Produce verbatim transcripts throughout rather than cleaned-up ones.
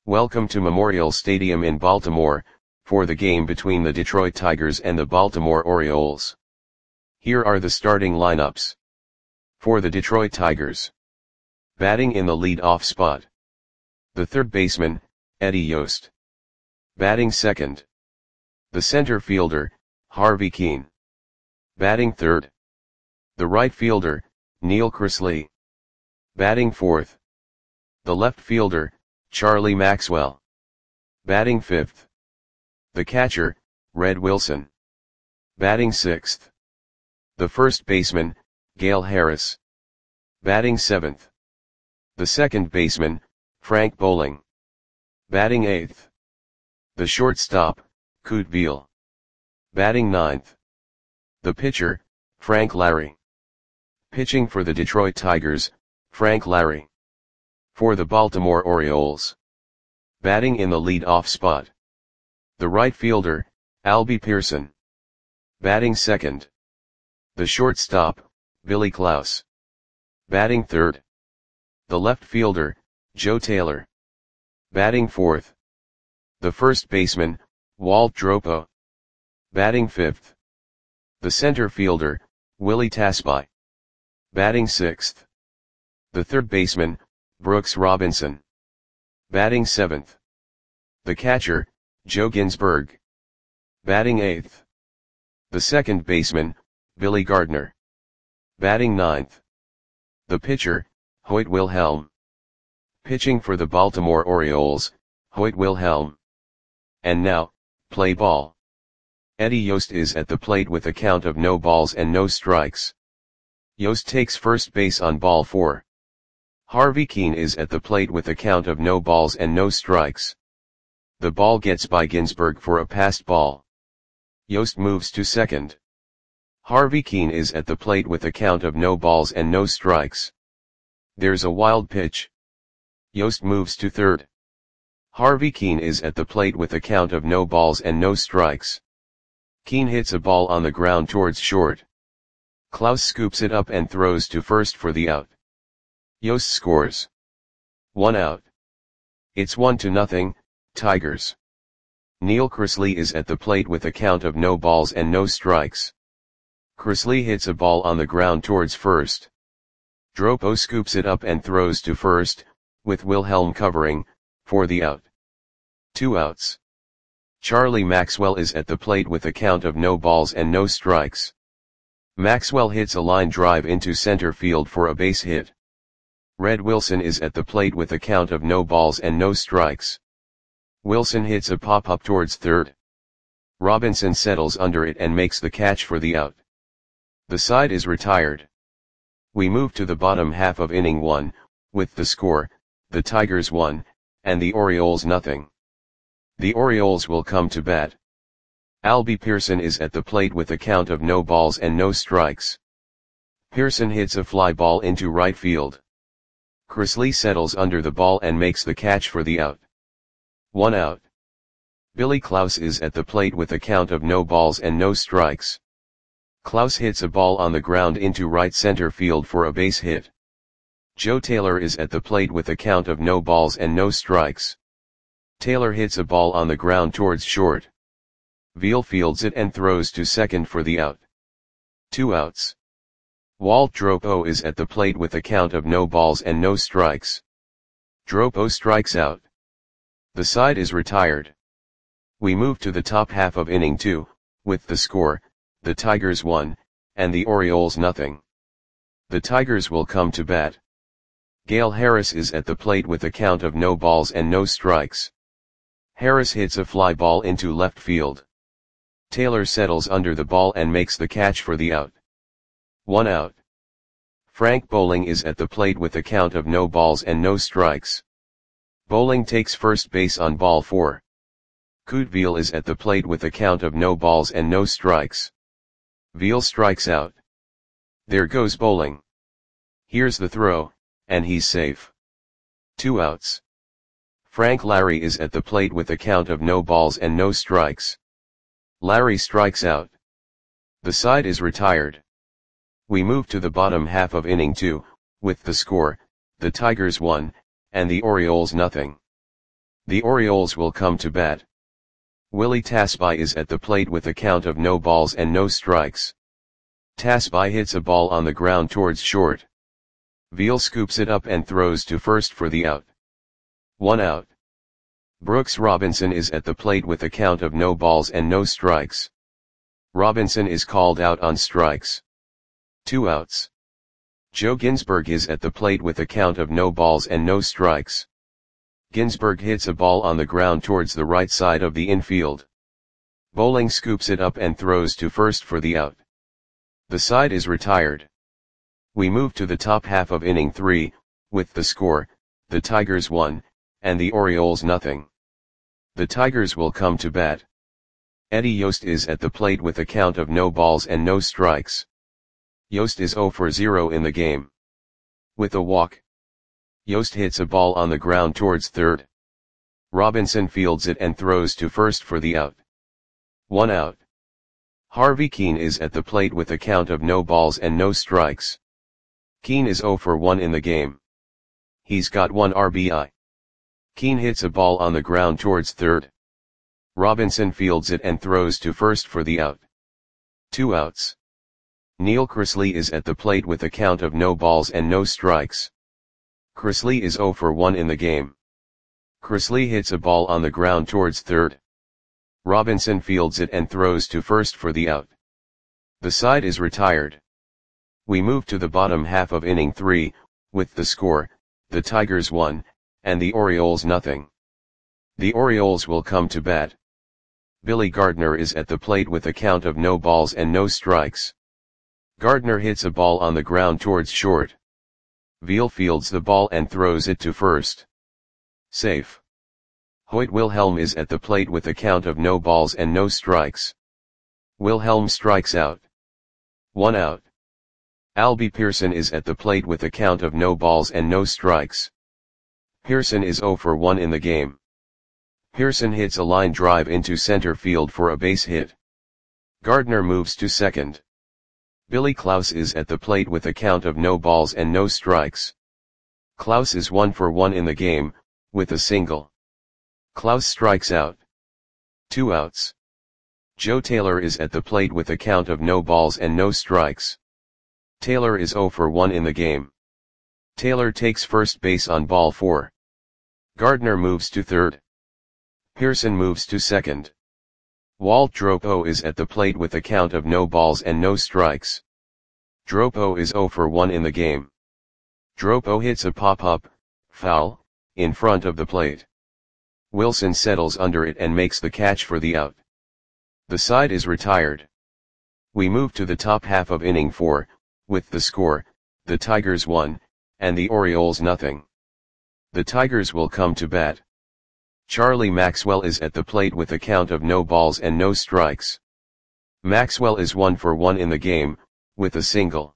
Welcome to Memorial Stadium in Baltimore, for the game between the Detroit Tigers and the Baltimore Orioles. Here are the starting lineups. For the Detroit Tigers. Batting in the lead-off spot. The third baseman, Eddie Yost. Batting second. The center fielder, Harvey Kuenn. Batting third. The right fielder, Neil Cresley. Batting fourth. The left fielder, Charlie Maxwell. Batting fifth. The catcher, Red Wilson. Batting sixth. The first baseman, Gale Harris. Batting seventh. The second baseman, Frank Bowling. Batting eighth. The shortstop, Kute Veal. Batting ninth. The pitcher, Frank Lary. Pitching for the Detroit Tigers, Frank Lary. For the Baltimore Orioles. Batting in the lead-off spot. The right fielder, Albie Pearson. Batting second. The shortstop, Billy Klaus. Batting third. The left fielder, Joe Taylor. Batting fourth. The first baseman, Walt Dropo. Batting fifth. The center fielder, Willie Tasby. Batting sixth. The third baseman, Brooks Robinson. Batting seventh. The catcher, Joe Ginsberg. Batting eighth. The second baseman, Billy Gardner. Batting ninth. The pitcher, Hoyt Wilhelm. Pitching for the Baltimore Orioles, Hoyt Wilhelm. And now, play ball. Eddie Yost is at the plate with a count of no balls and no strikes. Yost takes first base on ball four. Harvey Kuenn is at the plate with a count of no balls and no strikes. The ball gets by Ginsberg for a passed ball. Yost moves to second. Harvey Kuenn is at the plate with a count of no balls and no strikes. There's a wild pitch. Yost moves to third. Harvey Kuenn is at the plate with a count of no balls and no strikes. Kuenn hits a ball on the ground towards short. Klaus scoops it up and throws to first for the out. Yost scores. One out. It's one to nothing, Tigers. Neil Cresley is at the plate with a count of no balls and no strikes. Cresley hits a ball on the ground towards first. Dropo scoops it up and throws to first, with Wilhelm covering, for the out. Two outs. Charlie Maxwell is at the plate with a count of no balls and no strikes. Maxwell hits a line drive into center field for a base hit. Red Wilson is at the plate with a count of no balls and no strikes. Wilson hits a pop-up towards third. Robinson settles under it and makes the catch for the out. The side is retired. We move to the bottom half of inning one, with the score, the Tigers one, and the Orioles nothing. The Orioles will come to bat. Albie Pearson is at the plate with a count of no balls and no strikes. Pearson hits a fly ball into right field. Cresley settles under the ball and makes the catch for the out. One out. Billy Klaus is at the plate with a count of no balls and no strikes. Klaus hits a ball on the ground into right center field for a base hit. Joe Taylor is at the plate with a count of no balls and no strikes. Taylor hits a ball on the ground towards short. Veal fields it and throws to second for the out. Two outs. Walt Dropo is at the plate with a count of no balls and no strikes. Dropo strikes out. The side is retired. We move to the top half of inning two, with the score, the Tigers one, and the Orioles nothing. The Tigers will come to bat. Gale Harris is at the plate with a count of no balls and no strikes. Harris hits a fly ball into left field. Taylor settles under the ball and makes the catch for the out. One out. Frank Bowling is at the plate with a count of no balls and no strikes. Bowling takes first base on ball four. Kute Veal is at the plate with a count of no balls and no strikes. Veal strikes out. There goes Bowling. Here's the throw, and he's safe. Two outs. Frank Lary is at the plate with a count of no balls and no strikes. Lary strikes out. The side is retired. We move to the bottom half of inning two, with the score, the Tigers one, and the Orioles nothing. The Orioles will come to bat. Willie Tasby is at the plate with a count of no balls and no strikes. Tasby hits a ball on the ground towards short. Veal scoops it up and throws to first for the out. One out. Brooks Robinson is at the plate with a count of no balls and no strikes. Robinson is called out on strikes. Two outs. Joe Ginsberg is at the plate with a count of no balls and no strikes. Ginsberg hits a ball on the ground towards the right side of the infield. Bowling scoops it up and throws to first for the out. The side is retired. We move to the top half of inning three, with the score, the Tigers one, and the Orioles nothing. The Tigers will come to bat. Eddie Yost is at the plate with a count of no balls and no strikes. Yost is zero for zero in the game. With a walk, Yost hits a ball on the ground towards third. Robinson fields it and throws to first for the out. One out. Harvey Keene is at the plate with a count of no balls and no strikes. Keene is zero for one in the game. He's got one R B I. Keene hits a ball on the ground towards third. Robinson fields it and throws to first for the out. Two outs. Neil Chrisley is at the plate with a count of no balls and no strikes. Chrisley is zero for one in the game. Chrisley hits a ball on the ground towards third. Robinson fields it and throws to first for the out. The side is retired. We move to the bottom half of inning three, with the score, the Tigers one, and the Orioles nothing. The Orioles will come to bat. Billy Gardner is at the plate with a count of no balls and no strikes. Gardner hits a ball on the ground towards short. Veal fields the ball and throws it to first. Safe. Hoyt Wilhelm is at the plate with a count of no balls and no strikes. Wilhelm strikes out. One out. Albie Pearson is at the plate with a count of no balls and no strikes. Pearson is zero for one in the game. Pearson hits a line drive into center field for a base hit. Gardner moves to second. Billy Klaus is at the plate with a count of no balls and no strikes. Klaus is one for one in the game, with a single. Klaus strikes out. Two outs. Joe Taylor is at the plate with a count of no balls and no strikes. Taylor is zero for one in the game. Taylor takes first base on ball four. Gardner moves to third. Pearson moves to second. Walt Dropo is at the plate with a count of no balls and no strikes. Dropo is zero for one in the game. Dropo hits a pop-up, foul, in front of the plate. Wilson settles under it and makes the catch for the out. The side is retired. We move to the top half of inning four, with the score, the Tigers one, and the Orioles nothing. The Tigers will come to bat. Charlie Maxwell is at the plate with a count of no balls and no strikes. Maxwell is one for one in the game, with a single.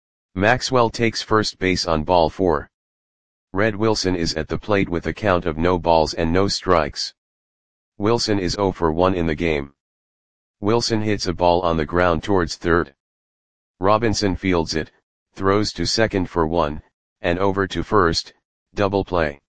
Maxwell takes first base on ball four. Red Wilson is at the plate with a count of no balls and no strikes. Wilson is zero for one in the game. Wilson hits a ball on the ground towards third. Robinson fields it, throws to second for one, and over to first, double play.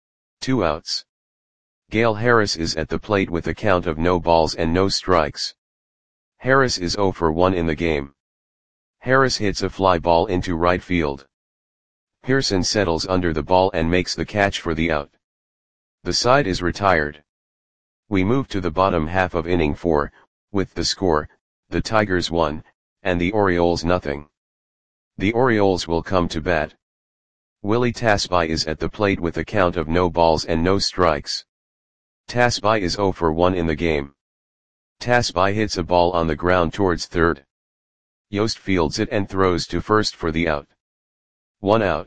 Two outs. Gale Harris is at the plate with a count of no balls and no strikes. Harris is zero for one in the game. Harris hits a fly ball into right field. Pearson settles under the ball and makes the catch for the out. The side is retired. We move to the bottom half of inning four, with the score, the Tigers one, and the Orioles nothing. The Orioles will come to bat. Willie Tasby is at the plate with a count of no balls and no strikes. Tasby is zero for one in the game. Tasby hits a ball on the ground towards third. Yost fields it and throws to first for the out. One out.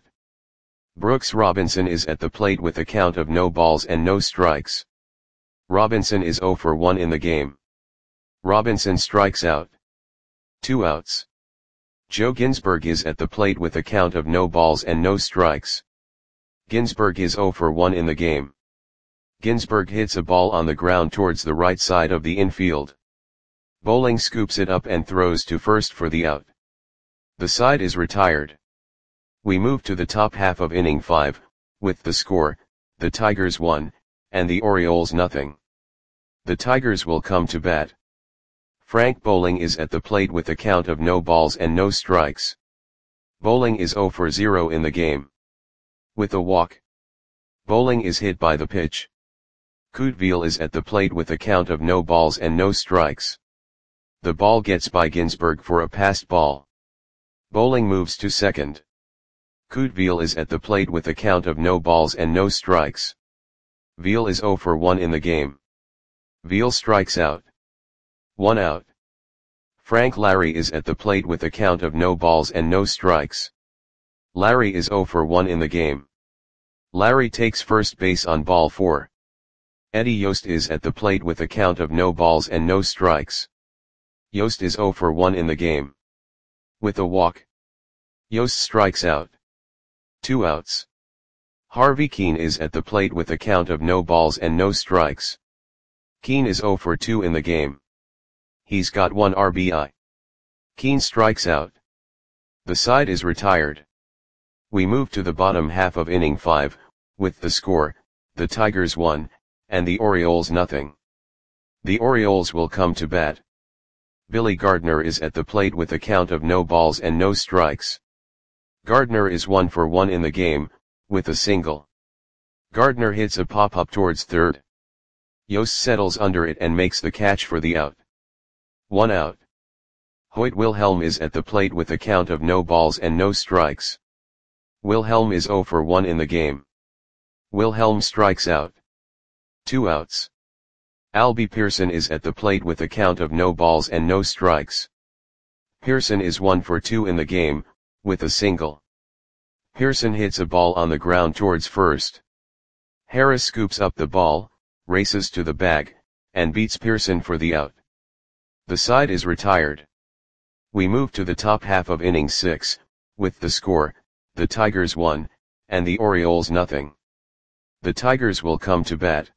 Brooks Robinson is at the plate with a count of no balls and no strikes. Robinson is zero for one in the game. Robinson strikes out. Two outs. Joe Ginsberg is at the plate with a count of no balls and no strikes. Ginsberg is zero for one in the game. Ginsberg hits a ball on the ground towards the right side of the infield. Bowling scoops it up and throws to first for the out. The side is retired. We move to the top half of inning five, with the score, the Tigers one, and the Orioles nothing. The Tigers will come to bat. Frank Bowling is at the plate with a count of no balls and no strikes. Bowling is zero for zero in the game. With a walk. Bowling is hit by the pitch. Couteville is at the plate with a count of no balls and no strikes. The ball gets by Ginsberg for a passed ball. Bowling moves to second. Couteville is at the plate with a count of no balls and no strikes. Ville is zero for one in the game. Ville strikes out. One out. Frank Larry is at the plate with a count of no balls and no strikes. Larry is zero for one in the game. Larry takes first base on ball four. Eddie Yost is at the plate with a count of no balls and no strikes. Yost is zero for one in the game. With a walk. Yost strikes out. Two outs. Harvey Keene is at the plate with a count of no balls and no strikes. Keene is zero for two in the game. He's got one R B I. Keene strikes out. The side is retired. We move to the bottom half of inning five, with the score, the Tigers one, and the Orioles nothing. The Orioles will come to bat. Billy Gardner is at the plate with a count of no balls and no strikes. Gardner is one for one in the game, with a single. Gardner hits a pop-up towards third. Yost settles under it and makes the catch for the out. One out. Hoyt Wilhelm is at the plate with a count of no balls and no strikes. Wilhelm is zero for one in the game. Wilhelm strikes out. Two outs. Albie Pearson is at the plate with a count of no balls and no strikes. Pearson is one for two in the game, with a single. Pearson hits a ball on the ground towards first. Harris scoops up the ball, races to the bag, and beats Pearson for the out. The side is retired. We move to the top half of inning six, with the score, the Tigers one, and the Orioles nothing. The Tigers will come to bat.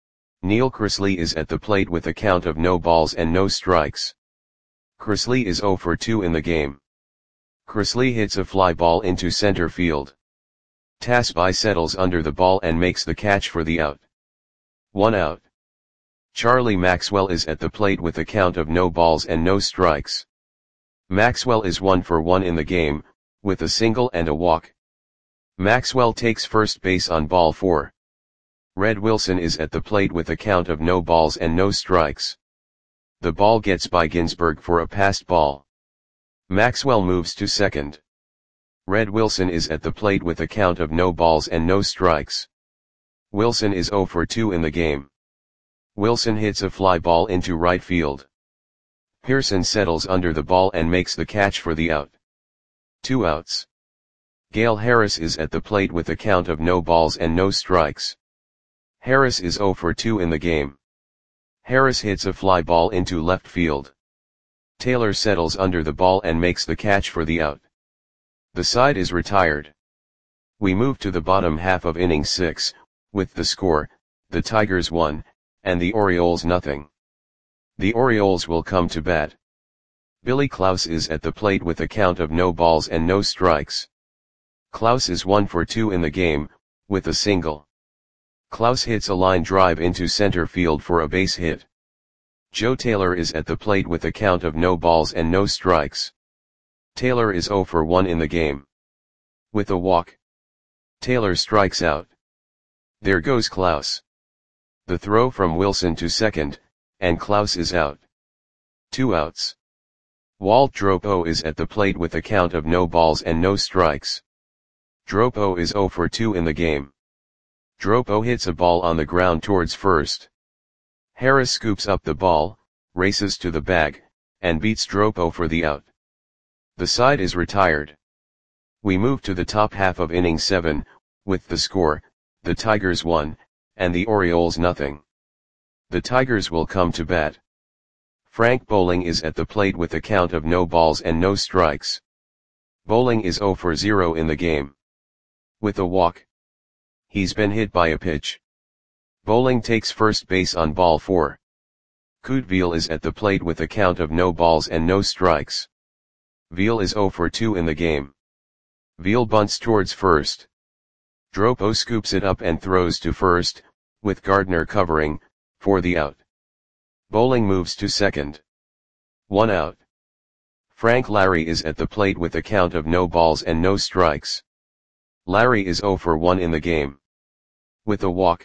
Neil Chrisley is at the plate with a count of no balls and no strikes. Chrisley is zero for two in the game. Chrisley hits a fly ball into center field. Tasby settles under the ball and makes the catch for the out. One out. Charlie Maxwell is at the plate with a count of no balls and no strikes. Maxwell is one for one in the game, with a single and a walk. Maxwell takes first base on ball four. Red Wilson is at the plate with a count of no balls and no strikes. The ball gets by Ginsberg for a passed ball. Maxwell moves to second. Red Wilson is at the plate with a count of no balls and no strikes. Wilson is zero for two in the game. Wilson hits a fly ball into right field. Pearson settles under the ball and makes the catch for the out. Two outs. Gale Harris is at the plate with a count of no balls and no strikes. Harris is zero for two in the game. Harris hits a fly ball into left field. Taylor settles under the ball and makes the catch for the out. The side is retired. We move to the bottom half of inning six, with the score, the Tigers one, and the Orioles nothing. The Orioles will come to bat. Billy Klaus is at the plate with a count of no balls and no strikes. Klaus is one for two in the game, with a single. Klaus hits a line drive into center field for a base hit. Joe Taylor is at the plate with a count of no balls and no strikes. Taylor is zero for one in the game. With a walk. Taylor strikes out. There goes Klaus. The throw from Wilson to second, and Klaus is out. Two outs. Walt Dropo is at the plate with a count of no balls and no strikes. Dropo is zero for two in the game. Dropo hits a ball on the ground towards first. Harris scoops up the ball, races to the bag, and beats Dropo for the out. The side is retired. We move to the top half of inning seven, with the score, the Tigers one, and the Orioles nothing. The Tigers will come to bat. Frank Bowling is at the plate with a count of no balls and no strikes. Bowling is zero for zero in the game. With a walk. He's been hit by a pitch. Bowling takes first base on ball four. Couteville is at the plate with a count of no balls and no strikes. Ville is zero for two in the game. Ville bunts towards first. Dropo scoops it up and throws to first, with Gardner covering, for the out. Bowling moves to second. One out. Frank Larry is at the plate with a count of no balls and no strikes. Larry is oh for one in the game. With a walk.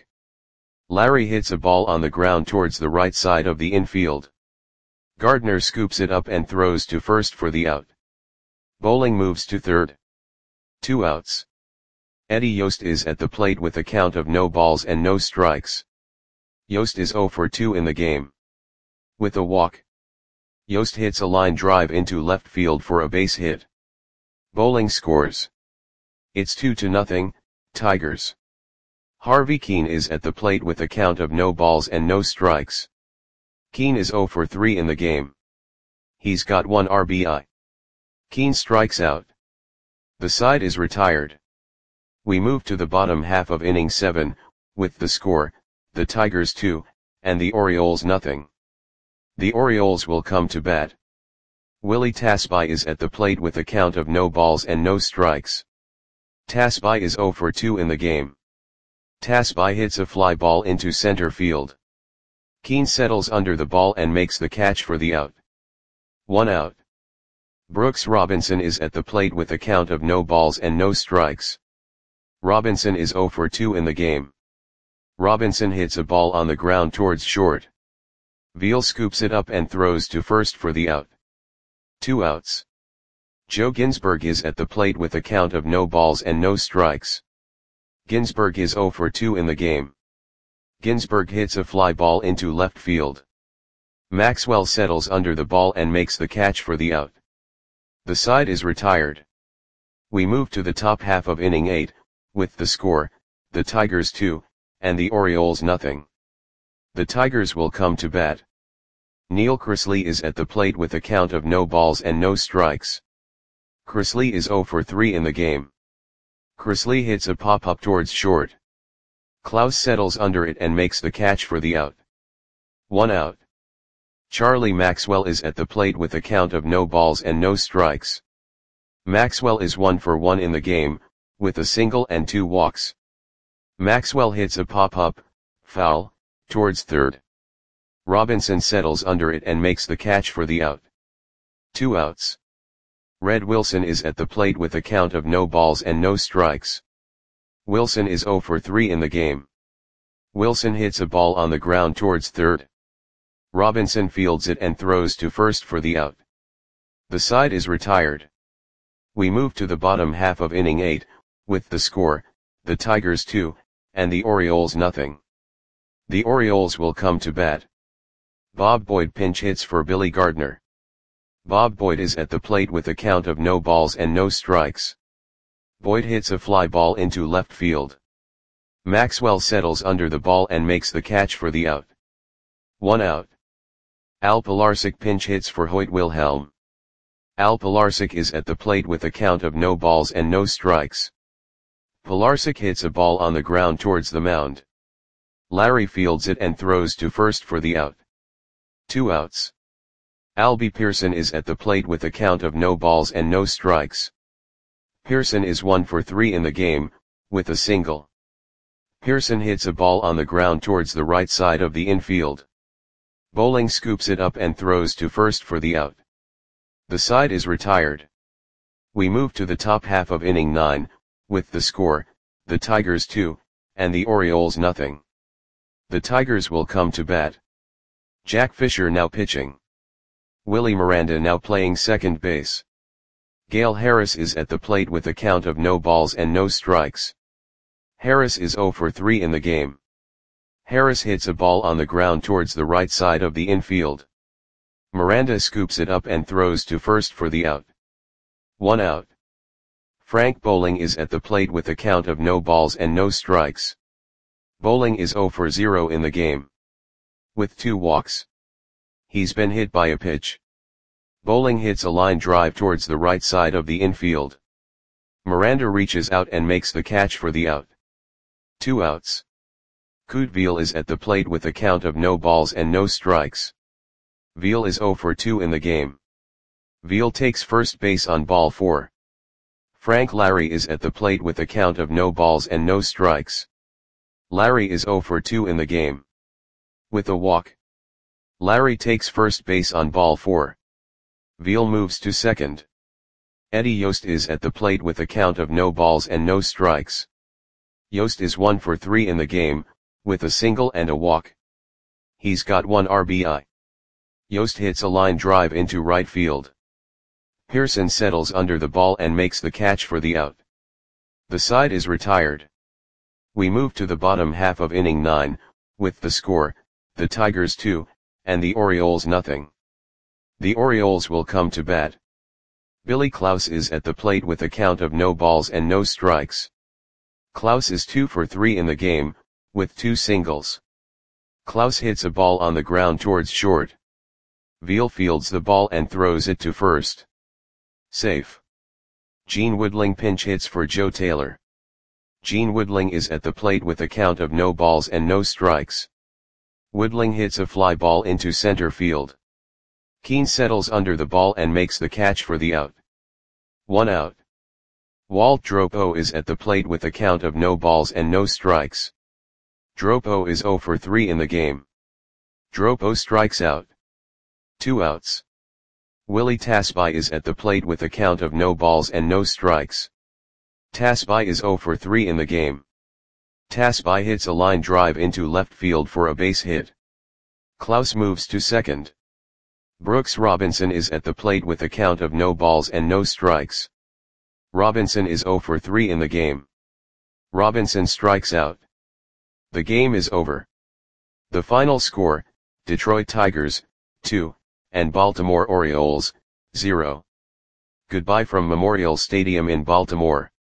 Larry hits a ball on the ground towards the right side of the infield. Gardner scoops it up and throws to first for the out. Bowling moves to third. Two outs. Eddie Yost is at the plate with a count of no balls and no strikes. Yost is oh for two in the game. With a walk. Yost hits a line drive into left field for a base hit. Bowling scores. It's two to nothing, Tigers. Harvey Keene is at the plate with a count of no balls and no strikes. Keene is oh for three in the game. He's got one R B I. Keene strikes out. The side is retired. We move to the bottom half of inning seven, with the score, the Tigers two, and the Orioles nothing. The Orioles will come to bat. Willie Tasby is at the plate with a count of no balls and no strikes. Tasby is oh for two in the game. Tasby hits a fly ball into center field. Keene settles under the ball and makes the catch for the out. One out. Brooks Robinson is at the plate with a count of no balls and no strikes. Robinson is oh for two in the game. Robinson hits a ball on the ground towards short. Veal scoops it up and throws to first for the out. Two outs. Joe Ginsberg is at the plate with a count of no balls and no strikes. Ginsberg is oh for two in the game. Ginsberg hits a fly ball into left field. Maxwell settles under the ball and makes the catch for the out. The side is retired. We move to the top half of inning eight, with the score, the Tigers two, and the Orioles nothing. The Tigers will come to bat. Neil Chrisley is at the plate with a count of no balls and no strikes. Chrisley is oh for three in the game. Chrisley hits a pop-up towards short. Klaus settles under it and makes the catch for the out. One out. Charlie Maxwell is at the plate with a count of no balls and no strikes. Maxwell is one for one in the game, with a single and two walks. Maxwell hits a pop-up, foul, towards third. Robinson settles under it and makes the catch for the out. Two outs. Red Wilson is at the plate with a count of no balls and no strikes. Wilson is oh for three in the game. Wilson hits a ball on the ground towards third. Robinson fields it and throws to first for the out. The side is retired. We move to the bottom half of inning eight, with the score, the Tigers two, and the Orioles nothing. The Orioles will come to bat. Bob Boyd pinch hits for Billy Gardner. Bob Boyd is at the plate with a count of no balls and no strikes. Boyd hits a fly ball into left field. Maxwell settles under the ball and makes the catch for the out. One out. Al Pilarczyk pinch hits for Hoyt Wilhelm. Al Pilarczyk is at the plate with a count of no balls and no strikes. Pilarczyk hits a ball on the ground towards the mound. Larry fields it and throws to first for the out. Two outs. Albie Pearson is at the plate with a count of no balls and no strikes. Pearson is one for three in the game, with a single. Pearson hits a ball on the ground towards the right side of the infield. Bowling scoops it up and throws to first for the out. The side is retired. We move to the top half of inning nine, with the score, the Tigers two, and the Orioles nothing. The Tigers will come to bat. Jack Fisher now pitching. Willie Miranda now playing second base. Gale Harris is at the plate with a count of no balls and no strikes. Harris is oh for three in the game. Harris hits a ball on the ground towards the right side of the infield. Miranda scoops it up and throws to first for the out. One out. Frank Bowling is at the plate with a count of no balls and no strikes. Bowling is oh for zero in the game. With two walks. He's been hit by a pitch. Bowling hits a line drive towards the right side of the infield. Miranda reaches out and makes the catch for the out. Two outs. Kute Veal is at the plate with a count of no balls and no strikes. Veal is oh for two in the game. Veal takes first base on ball four. Frank Larry is at the plate with a count of no balls and no strikes. Larry is zero for two in the game. With a walk, Larry takes first base on ball four. Veal moves to second. Eddie Yost is at the plate with a count of no balls and no strikes. Yost is one for three in the game, with a single and a walk. He's got one R B I. Yost hits a line drive into right field. Pearson settles under the ball and makes the catch for the out. The side is retired. We move to the bottom half of inning nine, with the score, the Tigers two, and the Orioles nothing. The Orioles will come to bat. Billy Klaus is at the plate with a count of no balls and no strikes. Klaus is two for three in the game, with two singles. Klaus hits a ball on the ground towards short. Veal fields the ball and throws it to first. Safe. Gene Woodling pinch hits for Joe Taylor. Gene Woodling is at the plate with a count of no balls and no strikes. Woodling hits a fly ball into center field. Keane settles under the ball and makes the catch for the out. One out. Walt Dropo is at the plate with a count of no balls and no strikes. Dropo is zero for three in the game. Dropo strikes out. Two outs. Willie Tasby is at the plate with a count of no balls and no strikes. Tasby is zero for three in the game. Tasby hits a line drive into left field for a base hit. Klaus moves to second. Brooks Robinson is at the plate with a count of no balls and no strikes. Robinson is zero for three in the game. Robinson strikes out. The game is over. The final score, Detroit Tigers, two, and Baltimore Orioles, zero. Goodbye from Memorial Stadium in Baltimore.